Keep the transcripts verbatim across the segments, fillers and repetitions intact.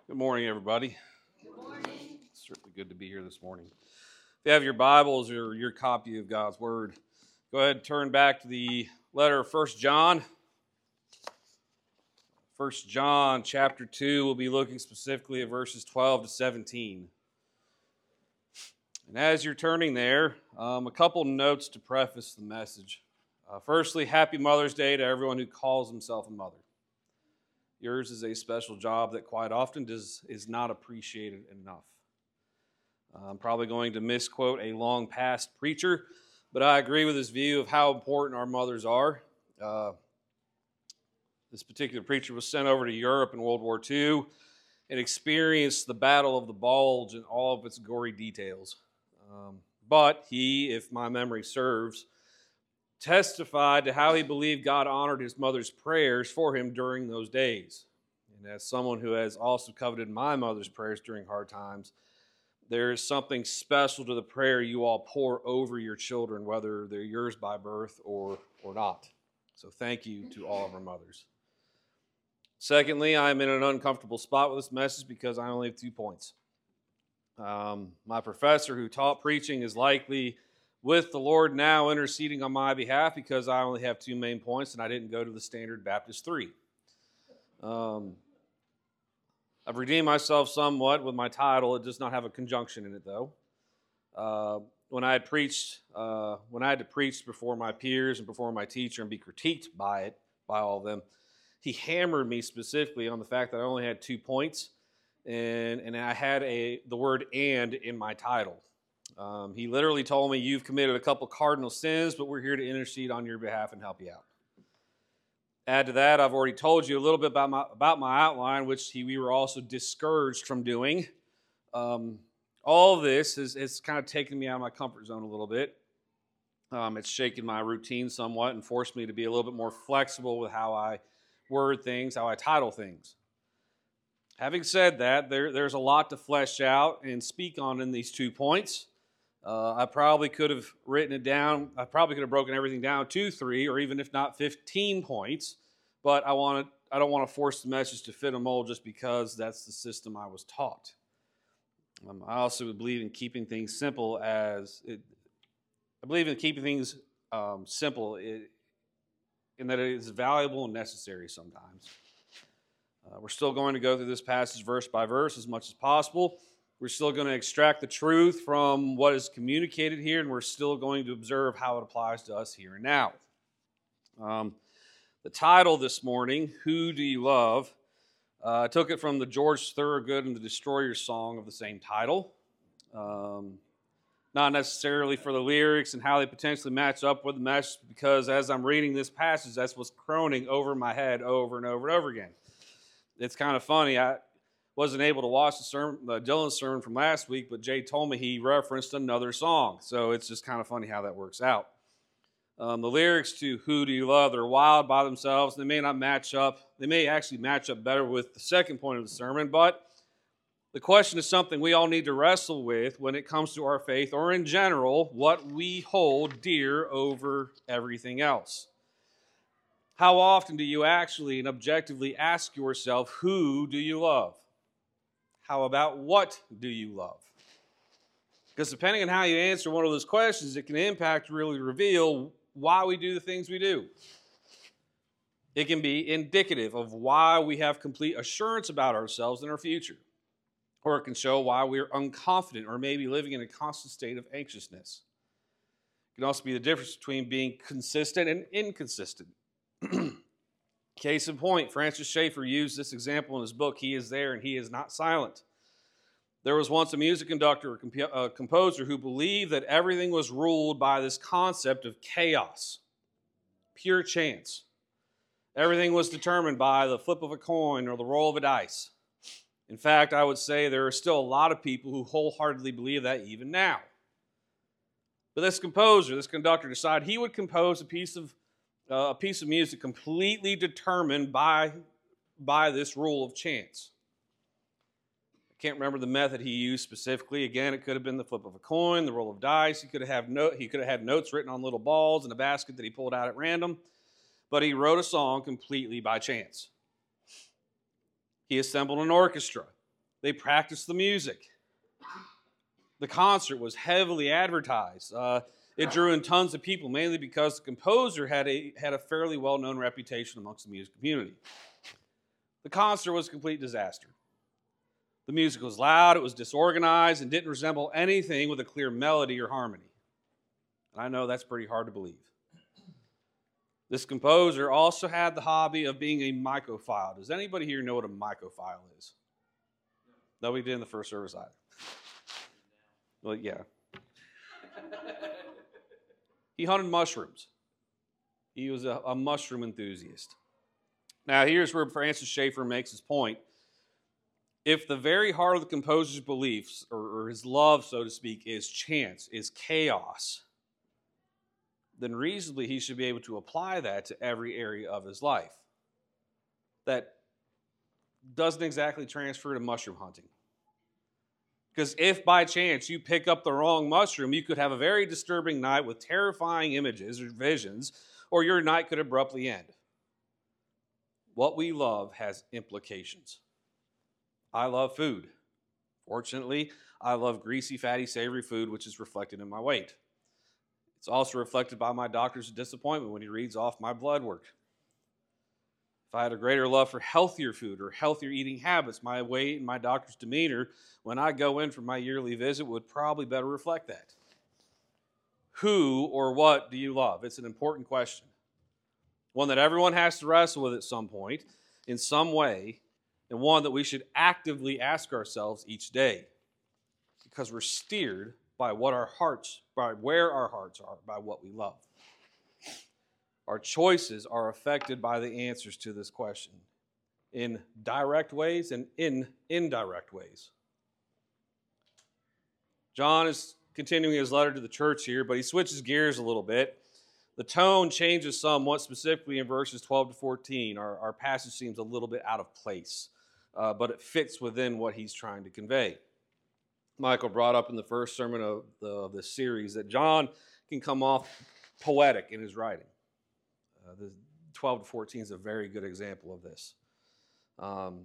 Good morning, everybody. Good morning. It's certainly good to be here this morning. If you have your Bibles or your copy of God's Word, go ahead and turn back to the letter of First John. First John chapter two, we'll be looking specifically at verses twelve to seventeen. And as you're turning there, um, a couple notes to preface the message. Uh, firstly, happy Mother's Day to everyone who calls himself a mother. Yours is a special job that quite often does, is not appreciated enough. I'm probably going to misquote a long past preacher, but I agree with his view of how important our mothers are. Uh, this particular preacher was sent over to Europe in World War Two and experienced the Battle of the Bulge in all of its gory details. Um, but he, if my memory serves, testified to how he believed God honored his mother's prayers for him during those days. And as someone who has also coveted my mother's prayers during hard times, there is something special to the prayer you all pour over your children, whether they're yours by birth or, or not. So thank you to all of our mothers. Secondly, I'm in an uncomfortable spot with this message because I only have two points. Um, my professor who taught preaching is likely with the Lord now interceding on my behalf because I only have two main points and I didn't go to the standard Baptist three. Um, I've redeemed myself somewhat with my title. It does not have a conjunction in it, though. Uh, when I had preached, uh, when I had to preach before my peers and before my teacher and be critiqued by it, by all of them, he hammered me specifically on the fact that I only had two points, and and I had a the word "and" in my title. Um, he literally told me, you've committed a couple cardinal sins, but we're here to intercede on your behalf and help you out. Add to that, I've already told you a little bit about my, about my outline, which he, we were also discouraged from doing. Um, all of this has, has kind of taken me out of my comfort zone a little bit. Um, it's shaken my routine somewhat and forced me to be a little bit more flexible with how I word things, how I title things. Having said that, there, there's a lot to flesh out and speak on in these two points. Uh, I probably could have written it down. I probably could have broken everything down to three, or even if not fifteen points. But I want to. I don't want to force the message to fit a mold just because that's the system I was taught. Um, I also believe in keeping things simple. As it, I believe in keeping things um, simple, it, in that it is valuable and necessary sometimes. Uh, we're still going to go through this passage verse by verse as much as possible. We're still going to extract the truth from what is communicated here, and we're still going to observe how it applies to us here and now. Um, the title this morning, Who Do You Love? Uh, I took it from the George Thorogood and the Destroyers song of the same title. Um, not necessarily for the lyrics and how they potentially match up with the message, because as I'm reading this passage, that's what's croning over my head over and over and over again. It's kind of funny. I wasn't able to watch the sermon, uh, Dylan's sermon from last week, but Jay told me he referenced another song. So it's just kind of funny how that works out. Um, the lyrics to Who Do You Love, they're wild by themselves. They may not match up. They may actually match up better with the second point of the sermon, but the question is something we all need to wrestle with when it comes to our faith, or in general, what we hold dear over everything else. How often do you actually and objectively ask yourself, who do you love? How about what do you love? Because depending on how you answer one of those questions, it can impact, really reveal why we do the things we do. It can be indicative of why we have complete assurance about ourselves and our future. Or it can show why we're unconfident or maybe living in a constant state of anxiousness. It can also be the difference between being consistent and inconsistent. Case in point, Francis Schaeffer used this example in his book, He Is There and He Is Not Silent. There was once a music conductor or comp- a composer who believed that everything was ruled by this concept of chaos, pure chance. Everything was determined by the flip of a coin or the roll of a dice. In fact, I would say there are still a lot of people who wholeheartedly believe that even now. But this composer, this conductor, decided he would compose a piece of Uh, a piece of music completely determined by, by this rule of chance. I can't remember the method he used specifically. Again, it could have been the flip of a coin, the roll of dice. He could have had, no, he could have had notes written on little balls in a basket that he pulled out at random. But he wrote a song completely by chance. He assembled an orchestra. They practiced the music. The concert was heavily advertised. Uh, it drew in tons of people, mainly because the composer had a, had a fairly well-known reputation amongst the music community. The concert was a complete disaster. The music was loud, it was disorganized, and didn't resemble anything with a clear melody or harmony. And I know that's pretty hard to believe. This composer also had the hobby of being a mycophile. Does anybody here know what a mycophile is? Nobody did in the first service either. Well, yeah. He hunted mushrooms. He was a, a mushroom enthusiast. Now, here's where Francis Schaeffer makes his point. If the very heart of the composer's beliefs, or, or his love, so to speak, is chance, is chaos, then reasonably he should be able to apply that to every area of his life. That doesn't exactly transfer to mushroom hunting. Because if by chance you pick up the wrong mushroom, you could have a very disturbing night with terrifying images or visions, or your night could abruptly end. What we love has implications. I love food. Fortunately, I love greasy, fatty, savory food, which is reflected in my weight. It's also reflected by my doctor's disappointment when he reads off my blood work. If I had a greater love for healthier food or healthier eating habits, my weight and my doctor's demeanor when I go in for my yearly visit would probably better reflect that. Who or what do you love? It's an important question. One that everyone has to wrestle with at some point, in some way, and one that we should actively ask ourselves each day, because we're steered by what our hearts, by where our hearts are, by what we love. Our choices are affected by the answers to this question in direct ways and in indirect ways. John is continuing his letter to the church here, but he switches gears a little bit. The tone changes somewhat, specifically in verses twelve to fourteen. Our, our passage seems a little bit out of place, uh, but it fits within what he's trying to convey. Michael brought up in the first sermon of, the, of this series that John can come off poetic in his writing. Uh, the twelve to fourteen is a very good example of this. Um,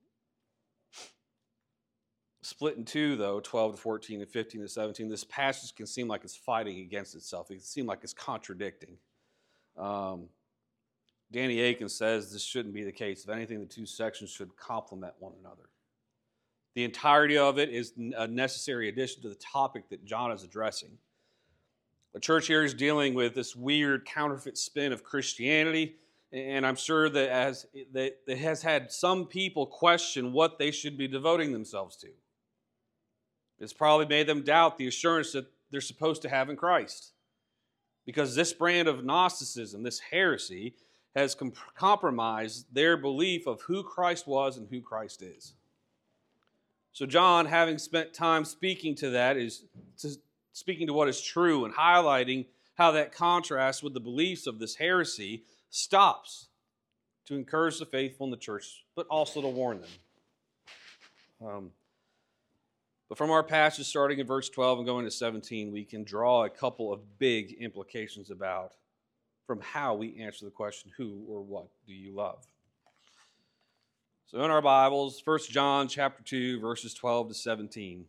split in two, though, twelve to fourteen and fifteen to seventeen, this passage can seem like it's fighting against itself. It can seem like it's contradicting. Um, Danny Aiken says this shouldn't be the case. If anything, the two sections should complement one another. The entirety of it is a necessary addition to the topic that John is addressing. The church here is dealing with this weird counterfeit spin of Christianity, and I'm sure that, as, that it has had some people question what they should be devoting themselves to. It's probably made them doubt the assurance that they're supposed to have in Christ. Because this brand of Gnosticism, this heresy, has comp- compromised their belief of who Christ was and who Christ is. So John, having spent time speaking to that, is to, speaking to what is true and highlighting how that contrasts with the beliefs of this heresy, stops to encourage the faithful in the church, but also to warn them. Um, but from our passage starting in verse twelve and going to seventeen, we can draw a couple of big implications about from how we answer the question, who or what do you love? So in our Bibles, First John chapter two, verses twelve to seventeen.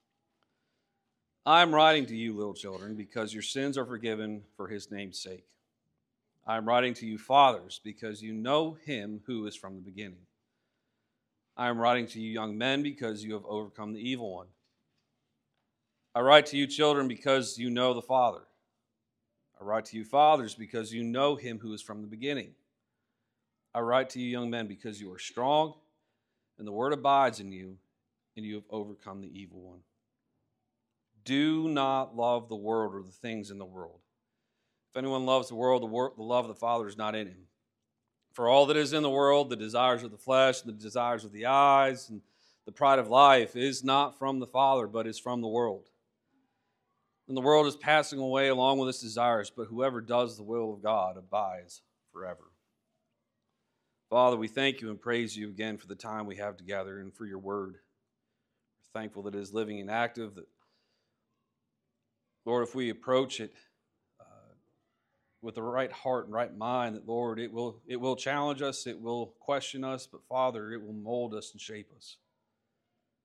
I am writing to you, little children, because your sins are forgiven for his name's sake. I am writing to you, fathers, because you know him who is from the beginning. I am writing to you, young men, because you have overcome the evil one. I write to you, children, because you know the Father. I write to you, fathers, because you know him who is from the beginning. I write to you, young men, because you are strong, and the word abides in you, and you have overcome the evil one. Do not love the world or the things in the world. If anyone loves the world, the, wor- the love of the Father is not in him. For all that is in the world, the desires of the flesh, the desires of the eyes, and the pride of life is not from the Father, but is from the world. And the world is passing away along with its desires, but whoever does the will of God abides forever. Father, we thank you and praise you again for the time we have together and for your word. We're thankful that it is living and active. That, Lord, if we approach it with the right heart and right mind, that, Lord, it will it will challenge us, it will question us, but, Father, it will mold us and shape us.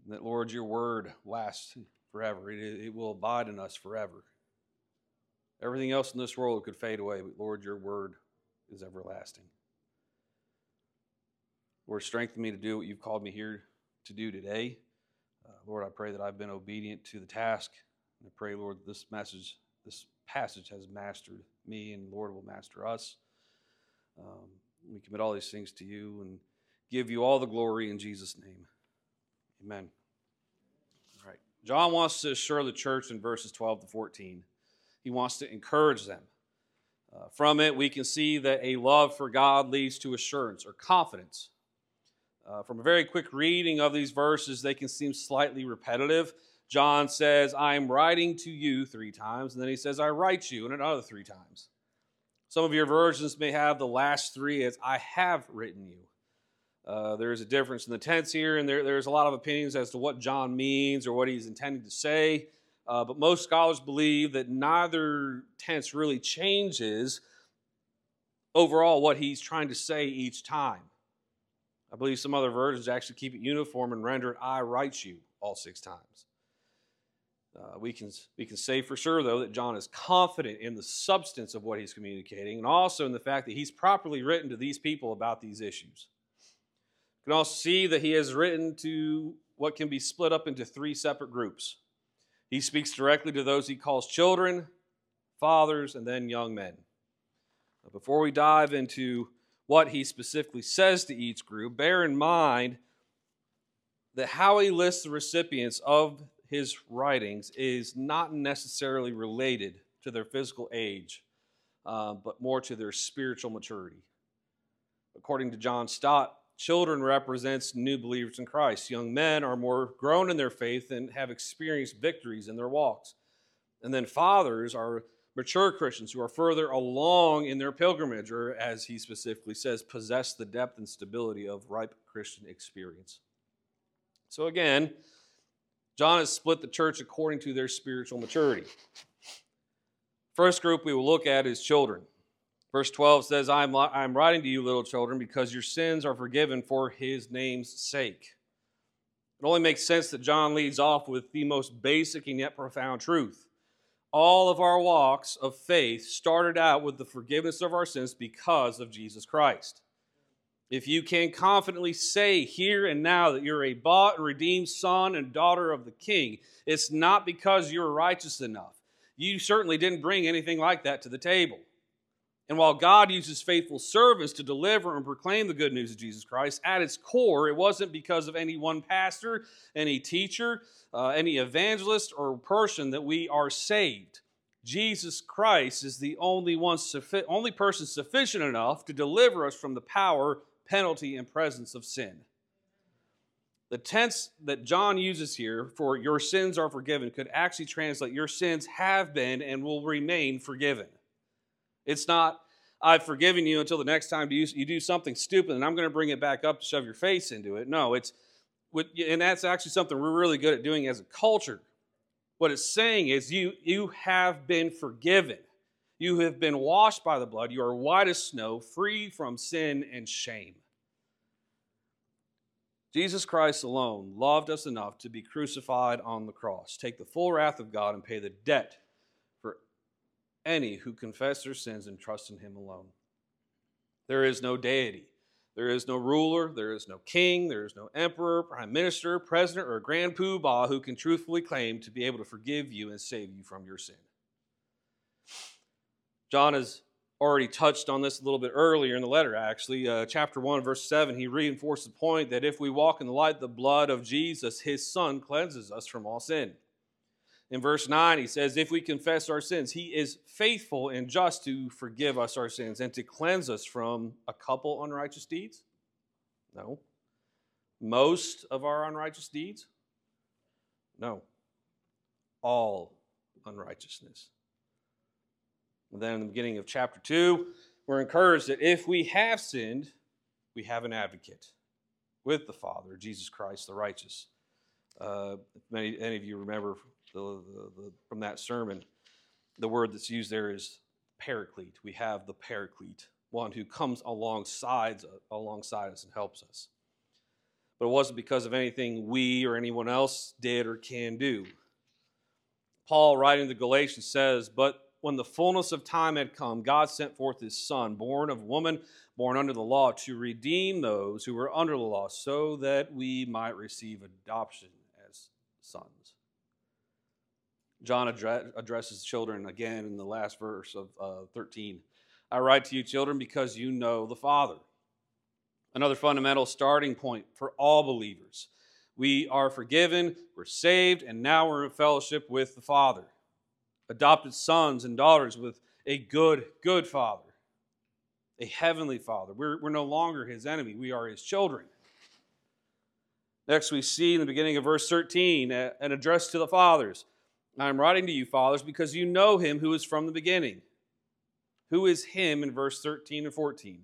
And that, Lord, your word lasts forever. It, it will abide in us forever. Everything else in this world could fade away, but Lord, your word is everlasting. Lord, strengthen me to do what you've called me here to do today. Uh, Lord, I pray that I've been obedient to the task. And I pray, Lord, this message, this passage has mastered me, and Lord will master us. Um, we commit all these things to you and give you all the glory in Jesus' name. Amen. All right. John wants to assure the church in verses twelve to fourteen. He wants to encourage them. Uh, from it, we can see that a love for God leads to assurance or confidence. Uh, from a very quick reading of these verses, they can seem slightly repetitive. John says, I am writing to you three times, and then he says, I write you, and another three times. Some of your versions may have the last three as, I have written you. Uh, there's a difference in the tense here, and there, there's a lot of opinions as to what John means or what he's intending to say. Uh, but most scholars believe that neither tense really changes overall what he's trying to say each time. I believe some other versions actually keep it uniform and render it, I write you, all six times. Uh, we can, we can say for sure, though, that John is confident in the substance of what he's communicating and also in the fact that he's properly written to these people about these issues. You can also see that he has written to what can be split up into three separate groups. He speaks directly to those he calls children, fathers, and then young men. Before we dive into what he specifically says to each group, bear in mind that how he lists the recipients of his writings is not necessarily related to their physical age, uh, but more to their spiritual maturity. According to John Stott, children represents new believers in Christ. Young men are more grown in their faith and have experienced victories in their walks. And then fathers are mature Christians who are further along in their pilgrimage, or as he specifically says, possess the depth and stability of ripe Christian experience. So again, John has split the church according to their spiritual maturity. First group we will look at is children. Verse twelve says, I am, I am writing to you, little children, because your sins are forgiven for his name's sake. It only makes sense that John leads off with the most basic and yet profound truth. All of our walks of faith started out with the forgiveness of our sins because of Jesus Christ. If you can confidently say here and now that you're a bought and redeemed son and daughter of the King, it's not because you're righteous enough. You certainly didn't bring anything like that to the table. And while God uses faithful servants to deliver and proclaim the good news of Jesus Christ, at its core, it wasn't because of any one pastor, any teacher, uh, any evangelist or person that we are saved. Jesus Christ is the only one, suffi- only person sufficient enough to deliver us from the power, penalty, and presence of sin. The tense that John uses here for your sins are forgiven could actually translate your sins have been and will remain forgiven. It's not, I've forgiven you until the next time you, you do something stupid and I'm going to bring it back up to shove your face into it. No, it's, and that's actually something we're really good at doing as a culture. What it's saying is you, you have been forgiven. You have been washed by the blood. You are white as snow, free from sin and shame. Jesus Christ alone loved us enough to be crucified on the cross, take the full wrath of God, and pay the debt for any who confess their sins and trust in him alone. There is no deity. There is no ruler. There is no king. There is no emperor, prime minister, president, or grand poobah who can truthfully claim to be able to forgive you and save you from your sin. John has already touched on this a little bit earlier in the letter, actually. Uh, chapter one, verse seven, he reinforced the point that if we walk in the light of the blood of Jesus, his son cleanses us from all sin. In verse nine, he says, if we confess our sins, he is faithful and just to forgive us our sins and to cleanse us from a couple unrighteous deeds? No. Most of our unrighteous deeds? No. All unrighteousness. And then in the beginning of chapter two, we're encouraged that if we have sinned, we have an advocate with the Father, Jesus Christ the righteous. Uh, many, any of you remember the, the, the, from that sermon, the word that's used there is paraclete. We have the paraclete, one who comes alongside, alongside us and helps us. but it wasn't because of anything we or anyone else did or can do. Paul, writing to the Galatians, says, "But when the fullness of time had come, God sent forth his Son, born of woman, born under the law, to redeem those who were under the law, so that we might receive adoption as sons." John address, addresses children again in the last verse of uh, thirteen. "I write to you, children, because you know the Father." Another fundamental starting point for all believers. We are forgiven, we're saved, and now we're in fellowship with the Father. Adopted sons and daughters with a good, good Father. A heavenly Father. We're, we're no longer his enemy. We are his children. Next, we see in the beginning of verse thirteen, an address to the fathers. "I am writing to you, fathers, because you know him who is from the beginning." Who is him in verse thirteen and fourteen?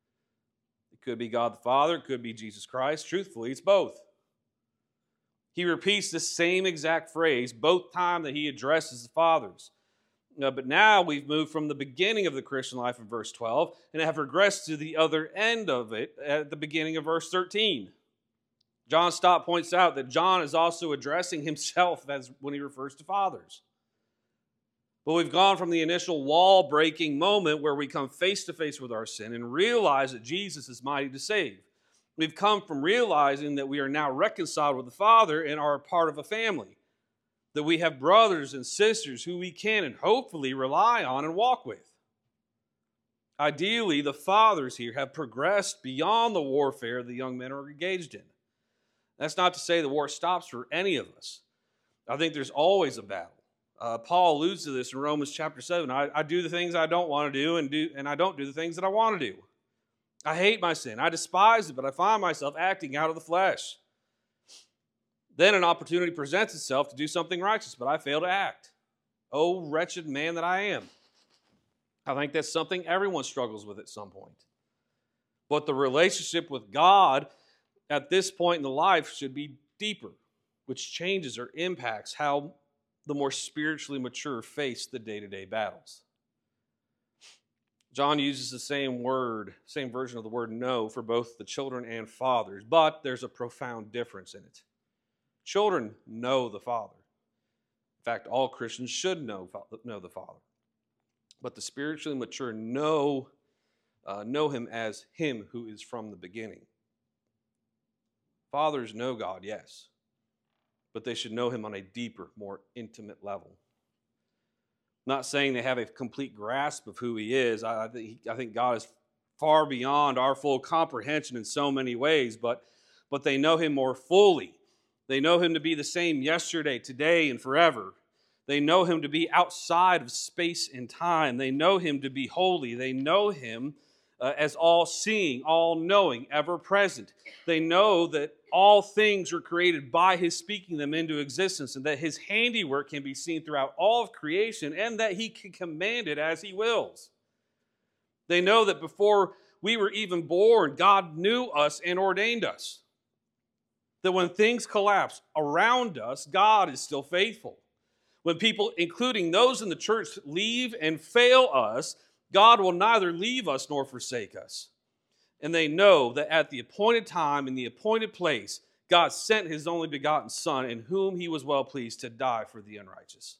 It could be God the Father. It could be Jesus Christ. Truthfully, it's both. He repeats the same exact phrase both times that he addresses the fathers. Uh, but now we've moved from the beginning of the Christian life in verse twelve and have regressed to the other end of it at the beginning of verse thirteen. John Stott points out that John is also addressing himself as when he refers to fathers. But we've gone from the initial wall-breaking moment where we come face to face with our sin and realize that Jesus is mighty to save. We've come from realizing that we are now reconciled with the Father and are a part of a family. That we have brothers and sisters who we can and hopefully rely on and walk with. Ideally, the fathers here have progressed beyond the warfare the young men are engaged in. That's not to say the war stops for any of us. I think there's always a battle. Uh, Paul alludes to this in Romans chapter seven. I, I do the things I don't want to do and, do, and I don't do the things that I want to do. I hate my sin. I despise it, but I find myself acting out of the flesh. Then an opportunity presents itself to do something righteous, but I fail to act. Oh, wretched man that I am. I think that's something everyone struggles with at some point. But the relationship with God at this point in the life should be deeper, which changes or impacts how the more spiritually mature face the day-to-day battles. John uses the same word, same version of the word know for both the children and fathers, but there's a profound difference in it. Children know the Father. In fact, all Christians should know, know the Father. But the spiritually mature know, uh, know him as him who is from the beginning. Fathers know God, yes, but they should know him on a deeper, more intimate level. I'm not saying they have a complete grasp of who he is. I, I, think, I think God is far beyond our full comprehension in so many ways, but, but they know him more fully. They know him to be the same yesterday, today, and forever. They know him to be outside of space and time. They know him to be holy. They know him uh, as all-seeing, all-knowing, ever-present. They know that all things were created by his speaking them into existence, and that his handiwork can be seen throughout all of creation, and that he can command it as he wills. They know that before we were even born, God knew us and ordained us. That when things collapse around us, God is still faithful. When people, including those in the church, leave and fail us, God will neither leave us nor forsake us. And they know that at the appointed time, in the appointed place, God sent his only begotten Son, in whom he was well pleased to die for the unrighteous.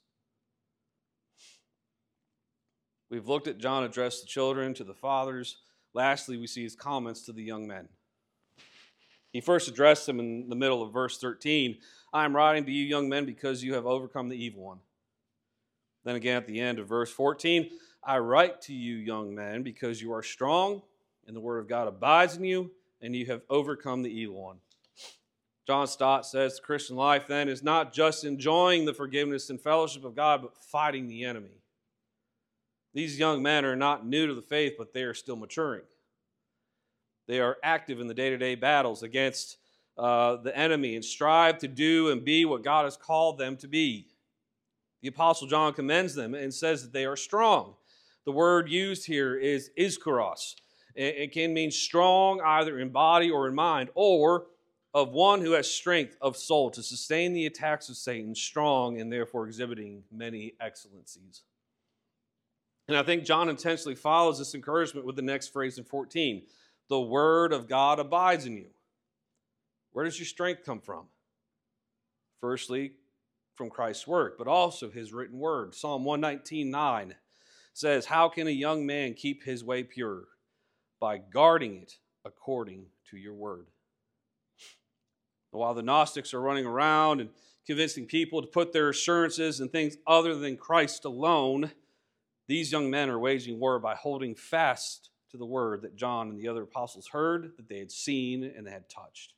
We've looked at John address the children, to the fathers. Lastly, we see his comments to the young men. He first addressed them in the middle of verse thirteen. I am writing to you, young men, because you have overcome the evil one. Then again at the end of verse fourteen, I write to you, young men, because you are strong, and the word of God abides in you, and you have overcome the evil one. John Stott says the Christian life then is not just enjoying the forgiveness and fellowship of God, but fighting the enemy. These young men are not new to the faith, but they are still maturing. They are active in the day-to-day battles against uh, the enemy and strive to do and be what God has called them to be. The Apostle John commends them and says that they are strong. The word used here is iskaros. It can mean strong either in body or in mind, or of one who has strength of soul to sustain the attacks of Satan, strong and therefore exhibiting many excellencies. And I think John intentionally follows this encouragement with the next phrase in fourteen. The word of God abides in you. Where does your strength come from? Firstly, from Christ's word, but also his written word. Psalm one nineteen nine says, "How can a young man keep his way pure? By guarding it according to your word." While the Gnostics are running around and convincing people to put their assurances in things other than Christ alone, these young men are waging war by holding fast to the word that John and the other apostles heard, that they had seen, and they had touched.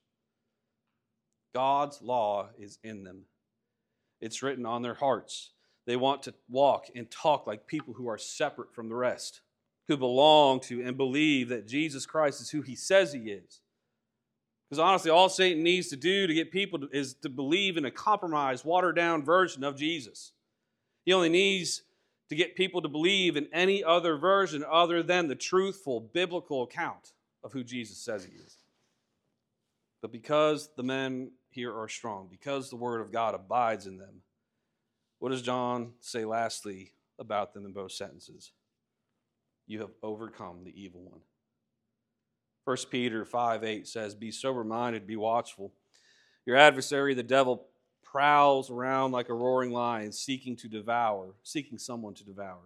God's law is in them. It's written on their hearts. They want to walk and talk like people who are separate from the rest, who belong to and believe that Jesus Christ is who he says he is. Because honestly, all Satan needs to do to get people to, is to believe in a compromised, watered-down version of Jesus. He only needs to get people to believe in any other version other than the truthful, biblical account of who Jesus says he is. But because the men here are strong, because the word of God abides in them, what does John say lastly about them in both sentences? You have overcome the evil one. First Peter five eight says, "Be sober-minded, be watchful. Your adversary, the devil, prowls around like a roaring lion, seeking to devour, seeking someone to devour."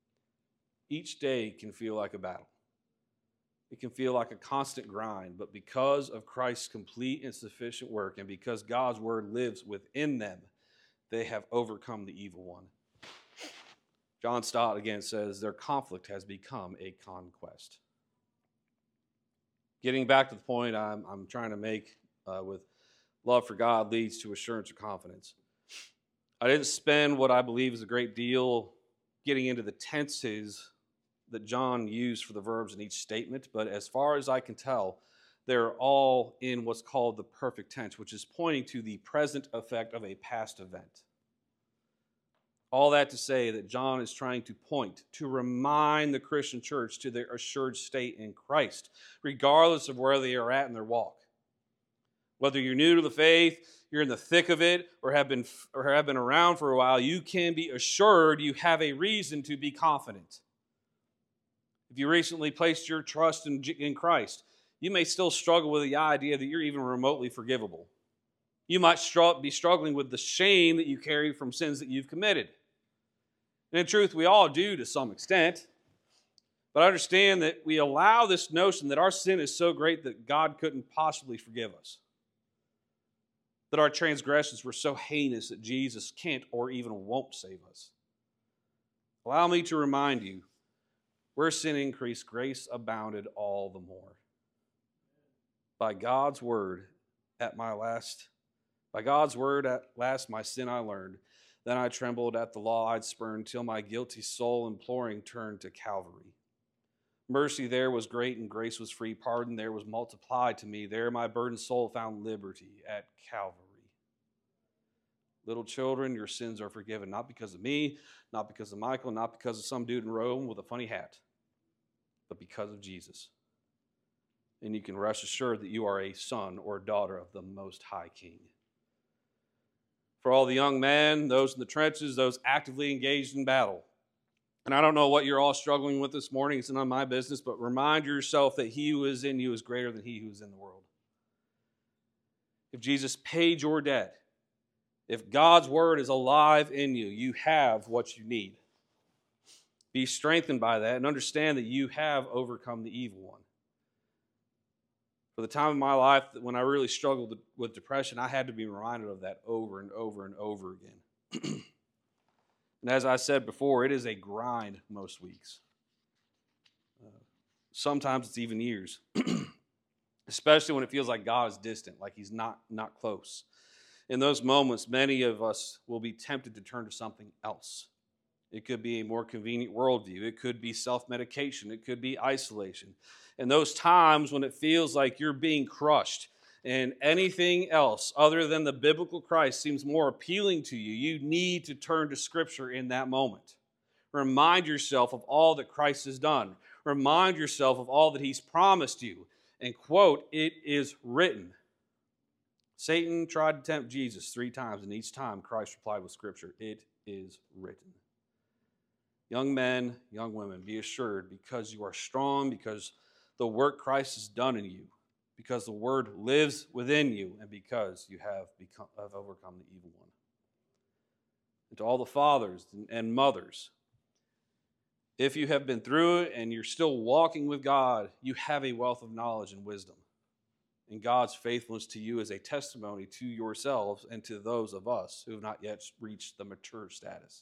Each day can feel like a battle. It can feel like a constant grind, but because of Christ's complete and sufficient work, and because God's word lives within them, they have overcome the evil one. John Stott again says, their conflict has become a conquest. Getting back to the point I'm, I'm trying to make uh, with love for God leads to assurance or confidence. I didn't spend what I believe is a great deal getting into the tenses that John used for the verbs in each statement, but as far as I can tell, they're all in what's called the perfect tense, which is pointing to the present effect of a past event. All that to say that John is trying to point, to remind the Christian church to their assured state in Christ, regardless of where they are at in their walk. Whether you're new to the faith, you're in the thick of it, or have been, or have been around for a while, you can be assured you have a reason to be confident. If you recently placed your trust in, in Christ, you may still struggle with the idea that you're even remotely forgivable. You might str- be struggling with the shame that you carry from sins that you've committed. And in truth, we all do to some extent. But I understand that we allow this notion that our sin is so great that God couldn't possibly forgive us. That our transgressions were so heinous that Jesus can't or even won't save us. Allow me to remind you, where sin increased, grace abounded all the more. By God's word, at my last, by God's word at last my sin I learned. Then I trembled at the law I'd spurned, till my guilty soul imploring turned to Calvary. Mercy there was great and grace was free. Pardon there was multiplied to me. There my burdened soul found liberty at Calvary. Little children, your sins are forgiven, not because of me, not because of Michael, not because of some dude in Rome with a funny hat, but because of Jesus. And you can rest assured that you are a son or daughter of the Most High King. For all the young men, those in the trenches, those actively engaged in battle. And I don't know what you're all struggling with this morning. It's none of my business, but remind yourself that he who is in you is greater than he who is in the world. If Jesus paid your debt, if God's word is alive in you, you have what you need. Be strengthened by that and understand that you have overcome the evil one. For the time of my life when I really struggled with depression, I had to be reminded of that over and over and over again. And as I said before, it is a grind most weeks. Uh, sometimes it's even years. Especially when it feels like God is distant, like he's not, not close. In those moments, many of us will be tempted to turn to something else. It could be a more convenient worldview. It could be self-medication. It could be isolation. And those times when it feels like you're being crushed and anything else other than the biblical Christ seems more appealing to you, you need to turn to Scripture in that moment. Remind yourself of all that Christ has done. Remind yourself of all that he's promised you. And quote, "It is written." Satan tried to tempt Jesus three times, and each time Christ replied with Scripture, "It is written." Young men, young women, be assured because you are strong, because the work Christ has done in you, because the word lives within you and because you have, become, have overcome the evil one. And to all the fathers and mothers, if you have been through it and you're still walking with God, you have a wealth of knowledge and wisdom. And God's faithfulness to you is a testimony to yourselves and to those of us who have not yet reached the mature status.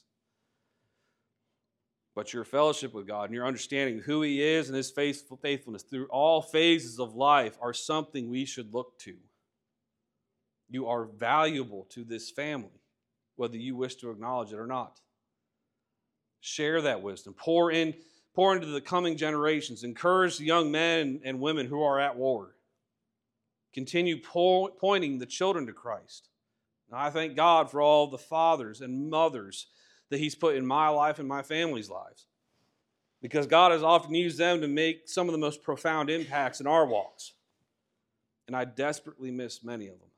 But your fellowship with God and your understanding of who He is and His faithful faithfulness through all phases of life are something we should look to. You are valuable to this family, whether you wish to acknowledge it or not. Share that wisdom. Pour in, pour into the coming generations. Encourage the young men and women who are at war. Continue po- pointing the children to Christ. And I thank God for all the fathers and mothers that He's put in my life and my family's lives, because God has often used them to make some of the most profound impacts in our walks. And I desperately miss many of them.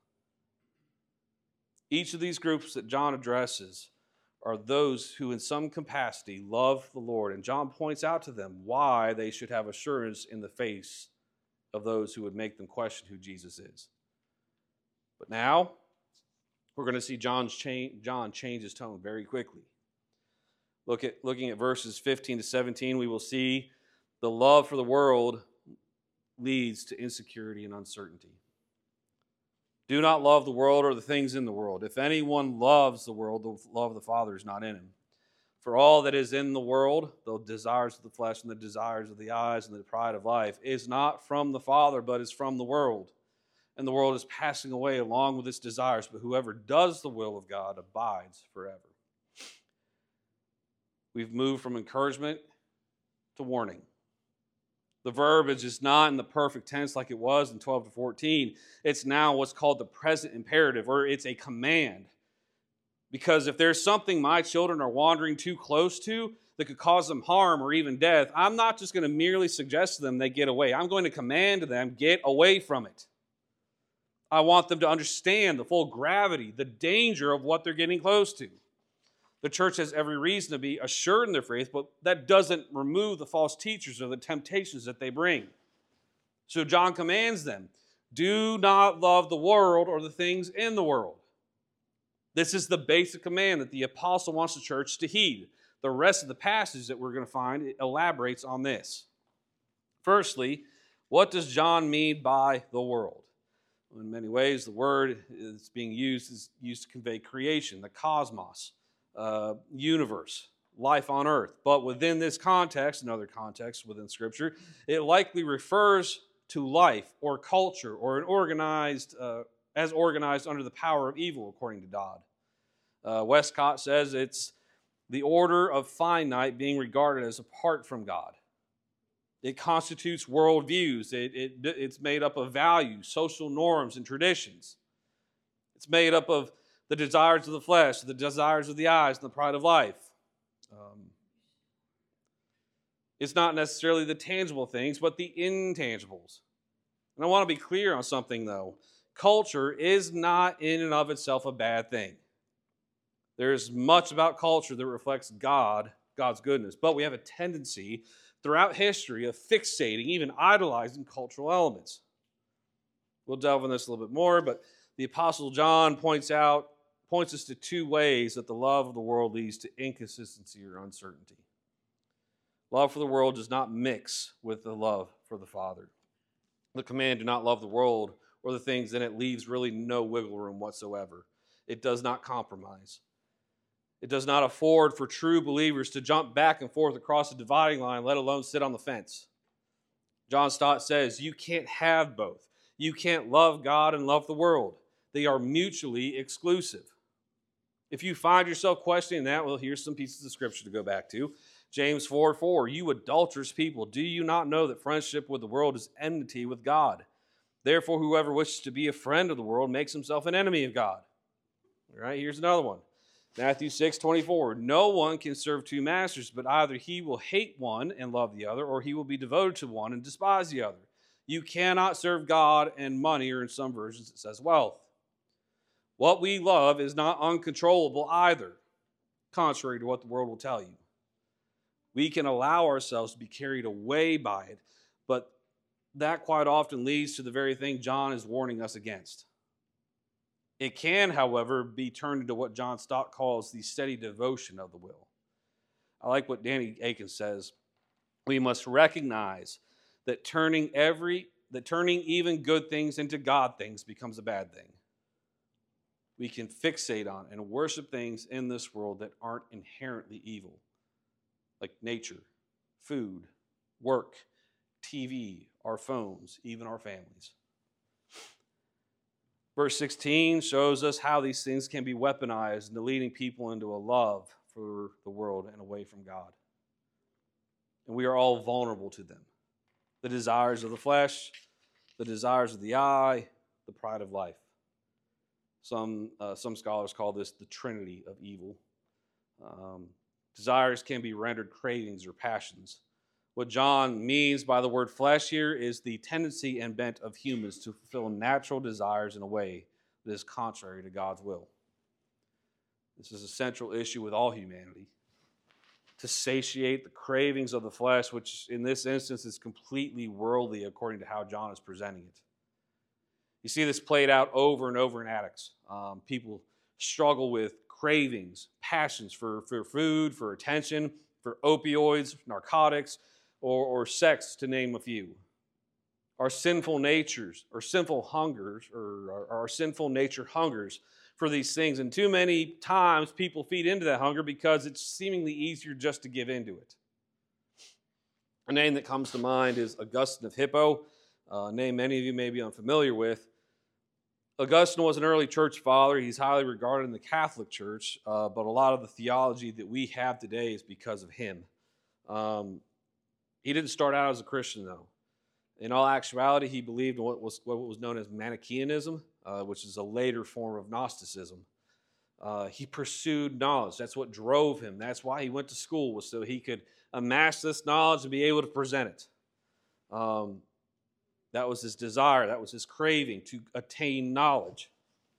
Each of these groups that John addresses are those who in some capacity love the Lord. And John points out to them why they should have assurance in the face of those who would make them question who Jesus is. But now, we're going to see John's cha- John change his tone very quickly. Look at, looking at verses fifteen to seventeen, we will see the love for the world leads to insecurity and uncertainty. Do not love the world or the things in the world. If anyone loves the world, the love of the Father is not in him. For all that is in the world, the desires of the flesh and the desires of the eyes and the pride of life, is not from the Father, but is from the world. And the world is passing away along with its desires, but whoever does the will of God abides forever. We've moved from encouragement to warning. The verbiage is not in the perfect tense like it was in twelve to fourteen. It's now what's called the present imperative, or it's a command. Because if there's something my children are wandering too close to that could cause them harm or even death, I'm not just going to merely suggest to them they get away. I'm going to command them, get away from it. I want them to understand the full gravity, the danger of what they're getting close to. The church has every reason to be assured in their faith, but that doesn't remove the false teachers or the temptations that they bring. So John commands them, do not love the world or the things in the world. This is the basic command that the apostle wants the church to heed. The rest of the passage that we're going to find elaborates on this. Firstly, what does John mean by the world? Well, in many ways, the word is being used is used to convey creation, the cosmos. Uh, universe, life on earth. But within this context, and other contexts within Scripture, it likely refers to life or culture or an organized, uh, as organized under the power of evil, according to Dodd. Uh, Westcott says it's the order of finite being regarded as apart from God. It constitutes worldviews. It, it, it's made up of values, social norms, and traditions. It's made up of the desires of the flesh, the desires of the eyes, and the pride of life. Um, it's not necessarily the tangible things, but the intangibles. And I want to be clear on something, though. Culture is not in and of itself a bad thing. There's much about culture that reflects God, God's goodness. But we have a tendency throughout history of fixating, even idolizing cultural elements. We'll delve in this a little bit more, but the Apostle John points out points us to two ways that the love of the world leads to inconsistency or uncertainty. Love for the world does not mix with the love for the Father. The command, do not love the world or the things in it, leaves really no wiggle room whatsoever. It does not compromise. It does not afford for true believers to jump back and forth across the dividing line, let alone sit on the fence. John Stott says, you can't have both. You can't love God and love the world. They are mutually exclusive. If you find yourself questioning that, well, here's some pieces of Scripture to go back to. James four four, you adulterous people, do you not know that friendship with the world is enmity with God? Therefore, whoever wishes to be a friend of the world makes himself an enemy of God. All right, here's another one. Matthew six twenty-four, no one can serve two masters, but either he will hate one and love the other, or he will be devoted to one and despise the other. You cannot serve God and money, or in some versions it says wealth. What we love is not uncontrollable either, contrary to what the world will tell you. We can allow ourselves to be carried away by it, but that quite often leads to the very thing John is warning us against. It can, however, be turned into what John Stott calls the steady devotion of the will. I like what Danny Akin says. We must recognize that turning every that turning even good things into God things becomes a bad thing. We can fixate on and worship things in this world that aren't inherently evil, like nature, food, work, T V, our phones, even our families. Verse sixteen shows us how these things can be weaponized into leading people into a love for the world and away from God. And we are all vulnerable to them. The desires of the flesh, the desires of the eye, the pride of life. Some, uh, some scholars call this the trinity of evil. Um, desires can be rendered cravings or passions. What John means by the word flesh here is the tendency and bent of humans to fulfill natural desires in a way that is contrary to God's will. This is a central issue with all humanity. To satiate the cravings of the flesh, which in this instance is completely worldly according to how John is presenting it. You see this played out over and over in addicts. Um, people struggle with cravings, passions for, for food, for attention, for opioids, narcotics, or, or sex, to name a few. Our sinful natures, or sinful hungers, or our, our sinful nature hungers for these things. And too many times people feed into that hunger because it's seemingly easier just to give into it. A name that comes to mind is Augustine of Hippo, a name many of you may be unfamiliar with. Augustine was an early church father. He's highly regarded in the Catholic Church, uh, but a lot of the theology that we have today is because of him. Um, he didn't start out as a Christian, though. In all actuality, he believed in what was, what was known as Manichaeanism, uh, which is a later form of Gnosticism. Uh, he pursued knowledge. That's what drove him. That's why he went to school, was so he could amass this knowledge and be able to present it. Um, that was his desire. That was his craving, to attain knowledge.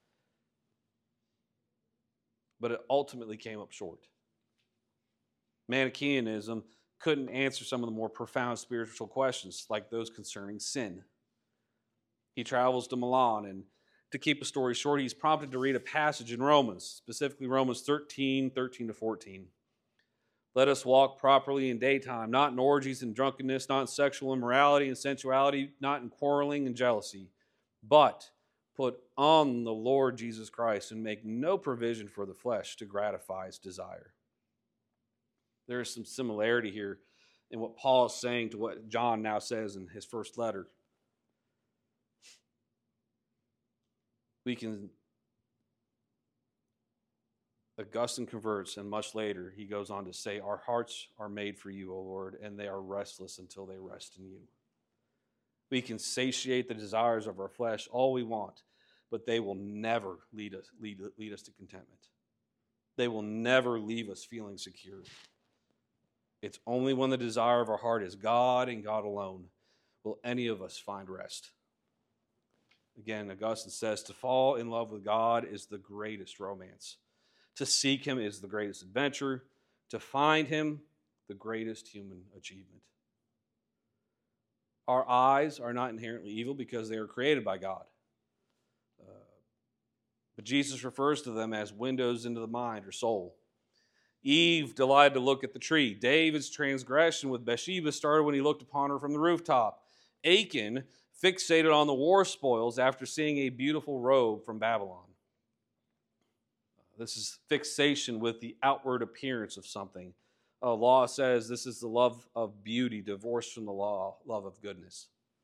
But it ultimately came up short. Manichaeanism couldn't answer some of the more profound spiritual questions, like those concerning sin. He travels to Milan, and to keep a story short, he's prompted to read a passage in Romans, specifically Romans thirteen, thirteen to fourteen. Let us walk properly in daytime, not in orgies and drunkenness, not in sexual immorality and sensuality, not in quarreling and jealousy, but put on the Lord Jesus Christ and make no provision for the flesh to gratify its desire. There is some similarity here in what Paul is saying to what John now says in his first letter. We can, Augustine converts, and much later he goes on to say, our hearts are made for you, O Lord, and they are restless until they rest in you. We can satiate the desires of our flesh all we want, but they will never lead us, lead, lead us to contentment. They will never leave us feeling secure. It's only when the desire of our heart is God and God alone will any of us find rest. Again, Augustine says, to fall in love with God is the greatest romance. To seek him is the greatest adventure. To find him, the greatest human achievement. Our eyes are not inherently evil because they are created by God. Uh, but Jesus refers to them as windows into the mind or soul. Eve delighted to look at the tree. David's transgression with Bathsheba started when he looked upon her from the rooftop. Achan fixated on the war spoils after seeing a beautiful robe from Babylon. This is fixation with the outward appearance of something. Uh, law says this is the love of beauty, divorced from the law, love of goodness.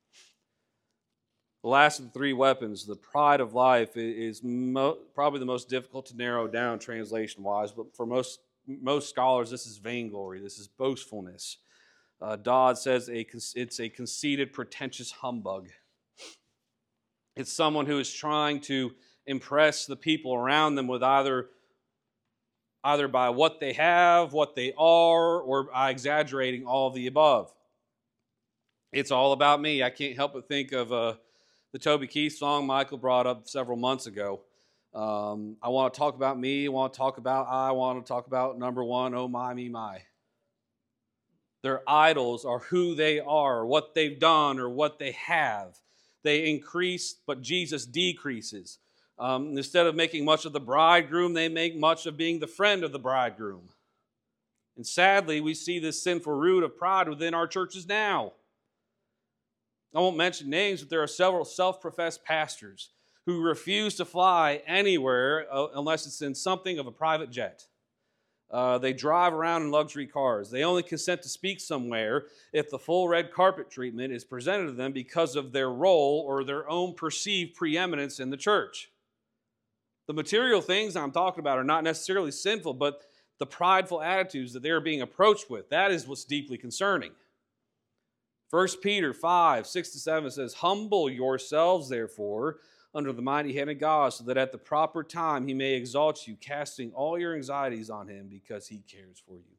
The last of the three weapons, the pride of life, is mo- probably the most difficult to narrow down translation-wise, but for most most scholars, this is vainglory, this is boastfulness. Uh, Dodd says a, it's a conceited, pretentious humbug. It's someone who is trying to impress the people around them with either, either by what they have, what they are, or by exaggerating all of the above. It's all about me. I can't help but think of uh, the Toby Keith song Michael brought up several months ago. Um, I want to talk about me. I want to talk about I. I want to talk about number one, oh my, me, my. Their idols are who they are, or what they've done, or what they have. They increase, but Jesus decreases. Um, instead of making much of the bridegroom, they make much of being the friend of the bridegroom. And sadly, we see this sinful root of pride within our churches now. I won't mention names, but there are several self-professed pastors who refuse to fly anywhere uh, unless it's in something of a private jet. Uh, they drive around in luxury cars. They only consent to speak somewhere if the full red carpet treatment is presented to them because of their role or their own perceived preeminence in the church. The material things I'm talking about are not necessarily sinful, but the prideful attitudes that they're being approached with, that is what's deeply concerning. First Peter five, six to seven says, "Humble yourselves, therefore, under the mighty hand of God, so that at the proper time he may exalt you, casting all your anxieties on him because he cares for you."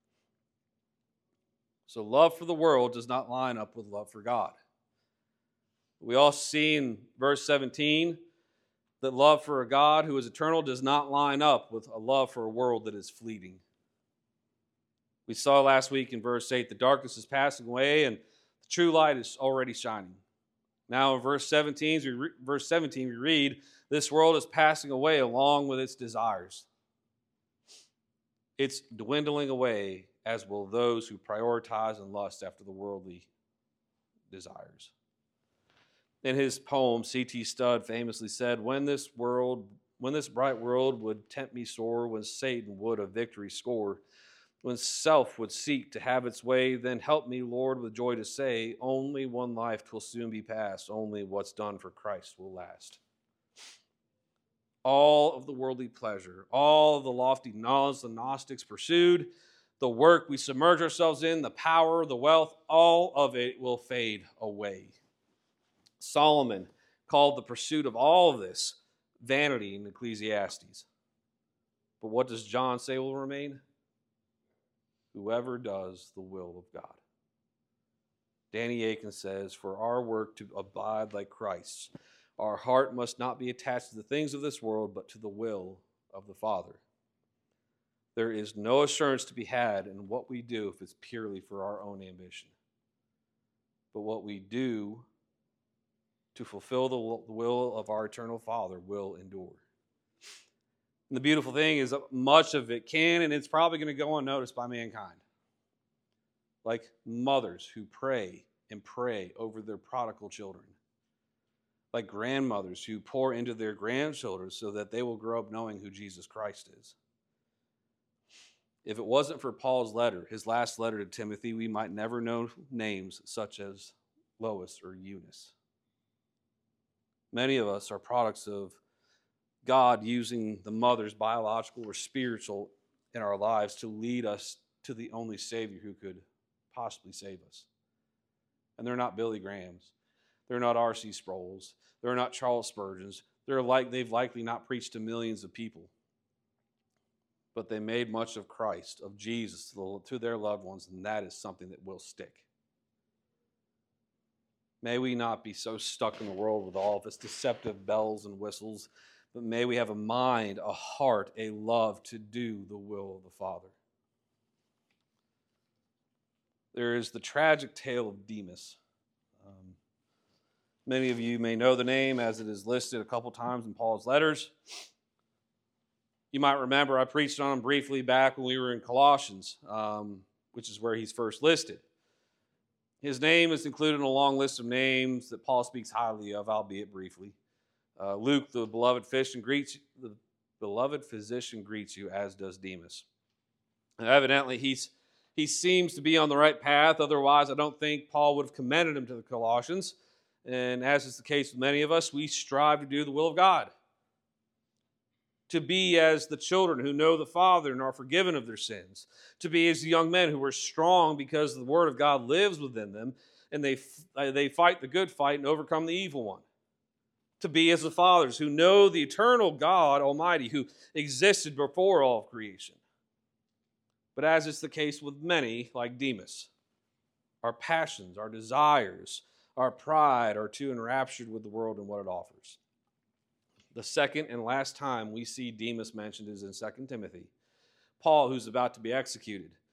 So love for the world does not line up with love for God. We also see in verse seventeen that love for a God who is eternal does not line up with a love for a world that is fleeting. We saw last week in verse eight, the darkness is passing away and the true light is already shining. Now in verse seventeen, we re- verse seventeen, we read, this world is passing away along with its desires. It's dwindling away, as will those who prioritize and lust after the worldly desires. In his poem, C T Studd famously said, when this world, when this bright world would tempt me sore, when Satan would a victory score, when self would seek to have its way, then help me, Lord, with joy to say, only one life 'twill soon be past, only what's done for Christ will last. All of the worldly pleasure, all of the lofty knowledge the Gnostics pursued, the work we submerge ourselves in, the power, the wealth, all of it will fade away. Solomon called the pursuit of all of this vanity in Ecclesiastes. But what does John say will remain? Whoever does the will of God. Danny Aiken says, for our work to abide like Christ's, our heart must not be attached to the things of this world, but to the will of the Father. There is no assurance to be had in what we do if it's purely for our own ambition. But what we do to fulfill the will of our eternal Father will endure. And the beautiful thing is that much of it can, and it's probably going to go unnoticed by mankind. Like mothers who pray and pray over their prodigal children. Like grandmothers who pour into their grandchildren so that they will grow up knowing who Jesus Christ is. If it wasn't for Paul's letter, his last letter to Timothy, we might never know names such as Lois or Eunice. Many of us are products of God using the mothers, biological or spiritual, in our lives to lead us to the only Savior who could possibly save us. And they're not Billy Grahams. They're not R C Sproul's. They're not Charles Spurgeon's. They're like, they've likely not preached to millions of people. But they made much of Christ, of Jesus, to their loved ones, and that is something that will stick. May we not be so stuck in the world with all of its deceptive bells and whistles, but may we have a mind, a heart, a love to do the will of the Father. There is the tragic tale of Demas. Um, many of you may know the name as it is listed a couple times in Paul's letters. You might remember I preached on him briefly back when we were in Colossians, um, which is where he's first listed. His name is included in a long list of names that Paul speaks highly of, albeit briefly. Uh, Luke, the beloved physician, greets the beloved physician greets you, as does Demas. And evidently, he's he seems to be on the right path. Otherwise, I don't think Paul would have commended him to the Colossians. And as is the case with many of us, we strive to do the will of God. To be as the children who know the Father and are forgiven of their sins. To be as the young men who are strong because the Word of God lives within them, and they, they fight the good fight and overcome the evil one. To be as the fathers who know the eternal God Almighty who existed before all of creation. But as is the case with many, like Demas, our passions, our desires, our pride are too enraptured with the world and what it offers. The second and last time we see Demas mentioned is in Second Timothy. Paul, who's about to be executed,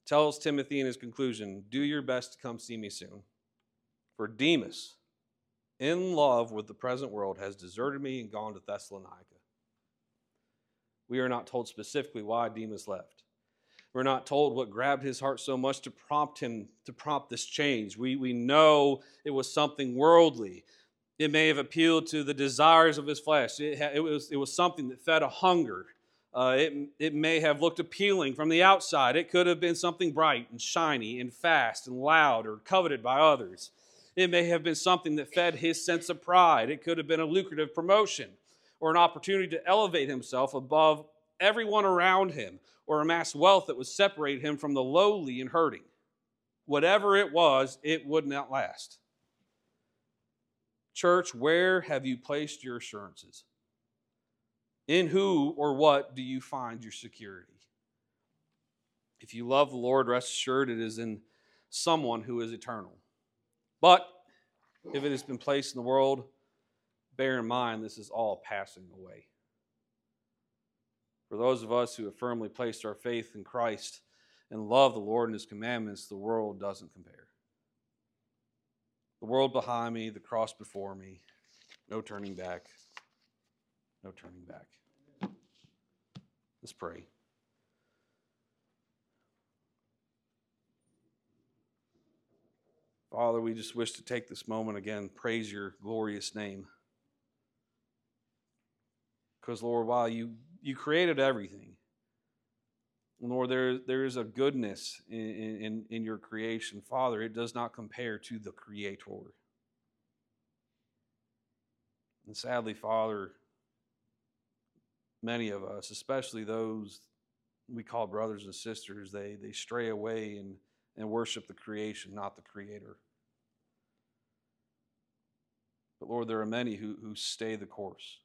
tells Timothy in his conclusion, do your best to come see me soon. For Demas, in love with the present world, has deserted me and gone to Thessalonica. We are not told specifically why Demas left. We're not told what grabbed his heart so much to prompt him to prompt this change. We, we know it was something worldly. It may have appealed to the desires of his flesh. It, it, was, it was something that fed a hunger. Uh, it, it may have looked appealing from the outside. It could have been something bright and shiny and fast and loud or coveted by others. It may have been something that fed his sense of pride. It could have been a lucrative promotion or an opportunity to elevate himself above everyone around him or amass wealth that would separate him from the lowly and hurting. Whatever it was, it would not last. Church, where have you placed your assurances? In who or what do you find your security? If you love the Lord, rest assured it is in someone who is eternal. But if it has been placed in the world, bear in mind this is all passing away. For those of us who have firmly placed our faith in Christ and love the Lord and His commandments, the world doesn't compare. The world behind me, the cross before me, no turning back, no turning back. Let's pray. Father, we just wish to take this moment again, praise your glorious name. Because, Lord, while you, you created everything, Lord, there, there is a goodness in, in, in your creation. Father, it does not compare to the Creator. And sadly, Father, many of us, especially those we call brothers and sisters, they, they stray away and, and worship the creation, not the Creator. But Lord, there are many who, who stay the course.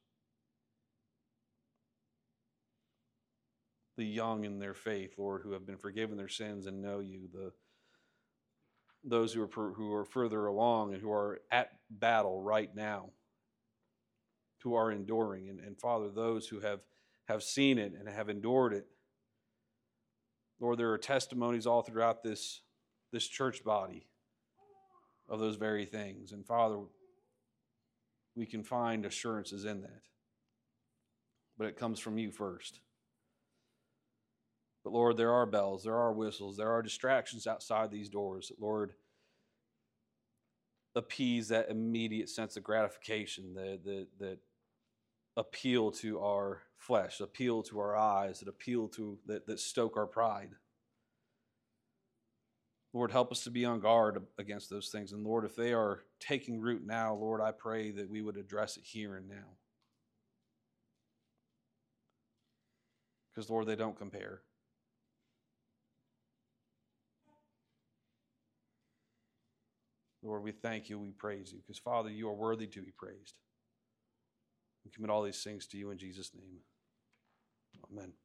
The young in their faith, Lord, who have been forgiven their sins and know you. The those who are who are further along and who are at battle right now, who are enduring. And, and Father, those who have, have seen it and have endured it. Lord, there are testimonies all throughout this, this church body of those very things. And Father, we can find assurances in that. But it comes from you first. But Lord, there are bells, there are whistles, there are distractions outside these doors. Lord, appease that immediate sense of gratification that, that, that appeal to our flesh, appeal to our eyes, that appeal to, that, that stoke our pride. Lord, help us to be on guard against those things. And Lord, if they are taking root now, Lord, I pray that we would address it here and now. Because, Lord, they don't compare. Lord, we thank you, we praise you, because, Father, you are worthy to be praised. We commit all these things to you in Jesus' name. Amen.